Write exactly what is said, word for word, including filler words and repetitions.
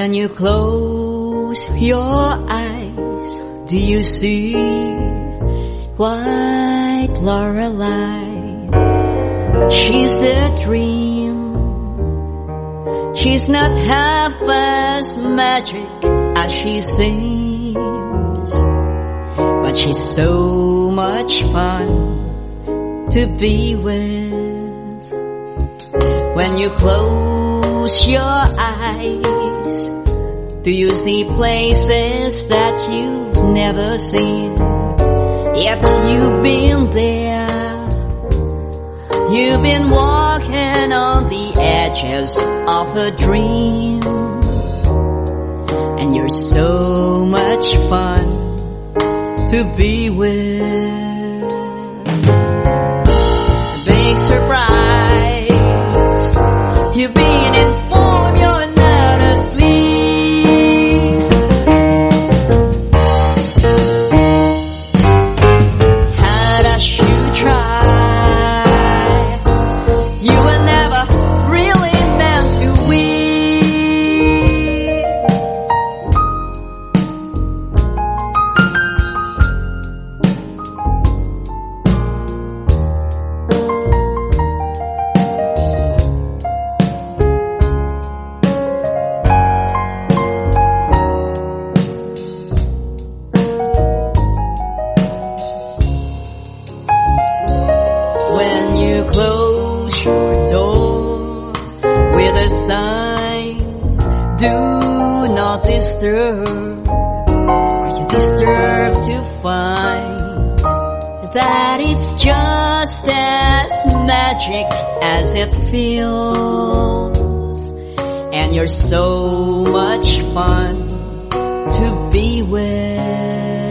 When you close your eyes, do you see white Lorelei? She's a dream. She's not half as magic as she seems, but she's so much fun to be with. When you close your eyes, do you see places that you've never seen? Yet you've been there. You've been walking on the edges of a dream, and you're so much fun to be with. Big surprise, you've been informed you're not asleep. How does you try? You were never really meant to weep. When you close your door with a sign, do not disturb, are you disturbed to find that it's just as magic as it feels, and you're so much fun to be with.